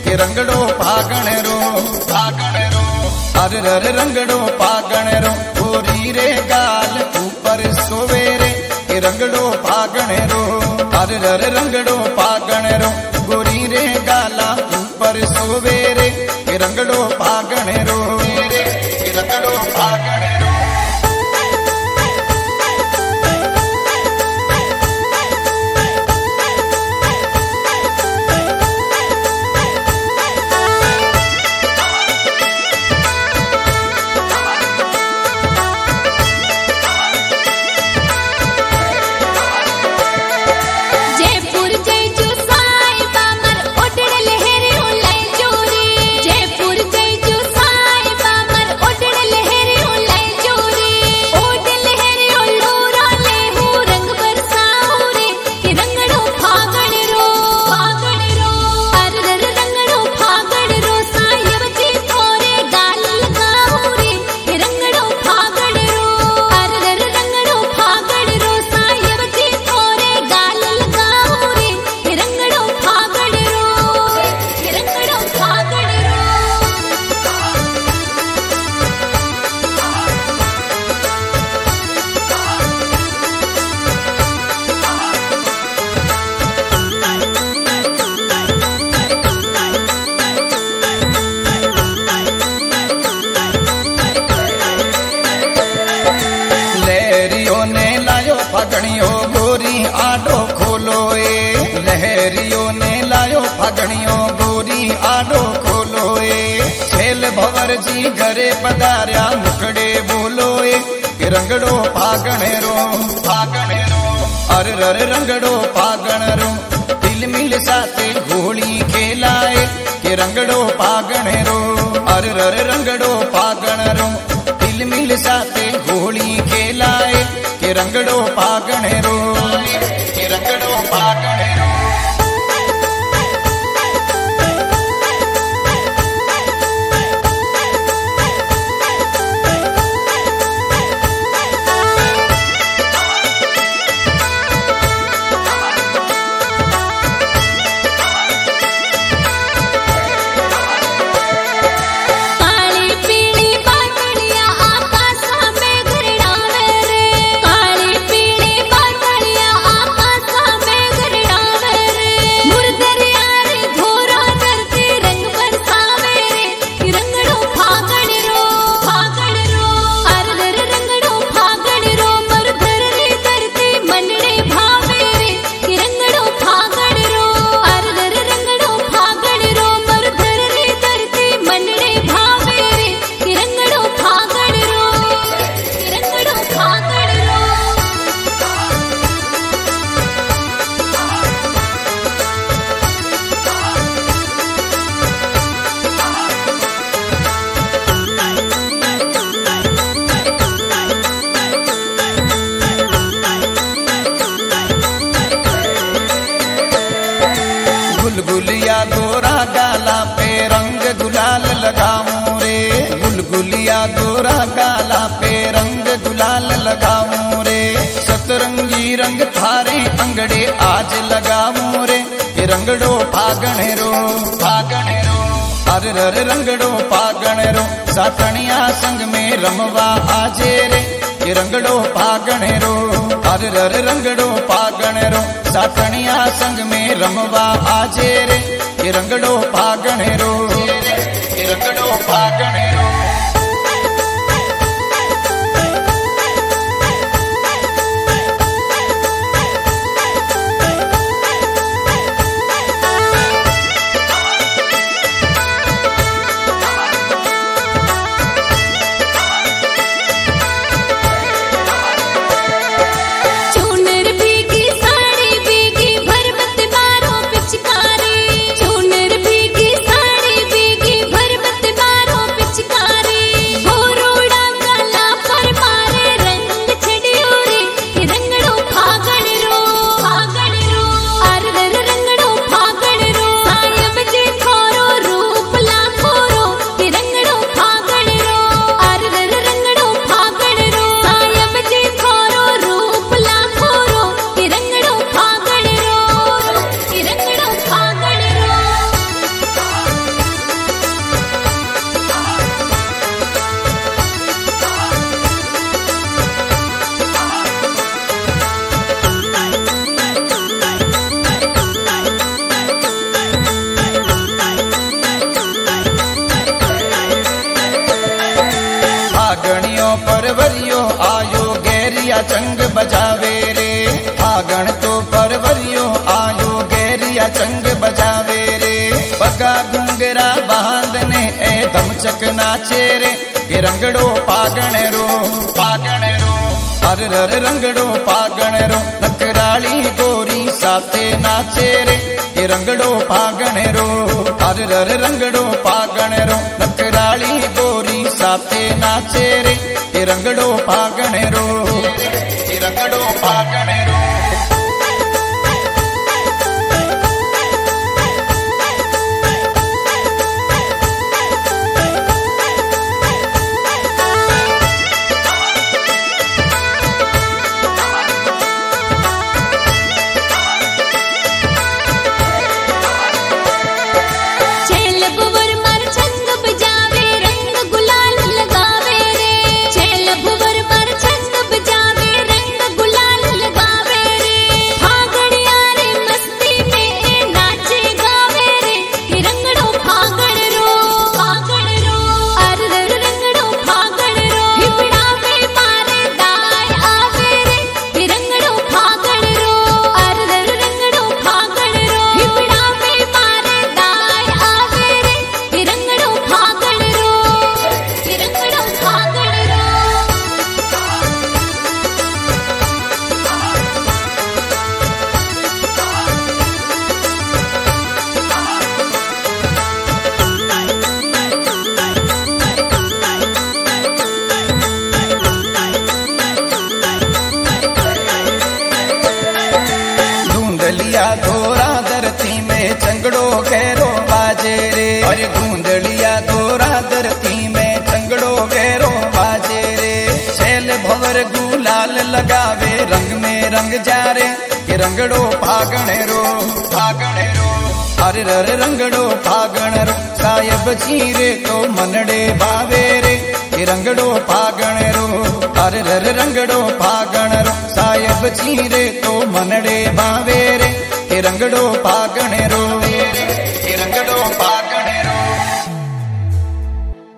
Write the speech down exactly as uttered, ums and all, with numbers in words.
के रंगड़ो फागण रो फागण रो अरे रे रंगड़ो फागण रो गोरी रे गाल ऊपर सोवेरे के रंगड़ो फागण रो अरे रे रंगड़ो फागण रो गोरी रे गाला ऊपर सोवेरे के रंगड़ो फागण रो के रंगड़ो फागण रो फागणियों गोरी आडो खोलो ए लहरियों ने लायो फागणियों गोरी आडो खोलो ए छेल भवर जी घरे पधार्या मुखड़े बोलो ए के रंगड़ो फागण रो फागण रो अरे रे रंगड़ो फागण रो दिल मिल साथे घोड़ी खेलाए के रंगड़ो फागण रो अरे रे रंगड़ो फागण रो दिल मिल साथे घोड़ी खेलाए के रंगड़ो फागण रो के रंगड़ो फागण रो गुलगुलिया गोरा गाला पे रंग गुलाल लगाऊं रे गुलगुलिया गोरा गाला पे रंग गुलाल लगाऊं रे सतरंगी रंग थारे अंगड़े आज लगाऊं रे के रंगड़ो फागण रो फागण रो अरे रे रंगड़ो फागण रो सातनिया संग में रमवा आजे रे के रंगड़ो फागण रो अरे रे रंगड़ो फागण रो सातनिया संग में रमवा आजे रे के रंगड़ो फागण रो के रंगड़ो फागण रो साड़ी चंग बजावे रे, पगा घुंगरा बांधने ए धमचक नाचे रे, ये रंगड़ो पागण रो पागण रो, हर हर रंगड़ो पागण रो, नकराली गोरी साथे नाचे रे, ये रंगड़ो पागण रो, हर हर रंगड़ो पागण रो, नकराली गोरी साथे नाचे रे, ये रंगड़ो पागण रो, ये रंगड़ो पागण रो। धोरा धरती में चंगड़ो गहरो बाजे रे, अरे धुंधलिया धोरा धरती में चंगड़ो गहरो बाजे रे, छैल भंवर गुलाल लगावे रंग में रंग जा रे, ये रंगड़ो फागण रो फागण रो, अरे रे रंगड़ो फागण रो, सायब चीरे तो मनड़े भावे रे, ये रंगड़ो फागण रो, अरे रे रंगड़ो फागण रो, सायब चीरे तो मनड़े भावे रे, ये रंगड़ो पागण रो।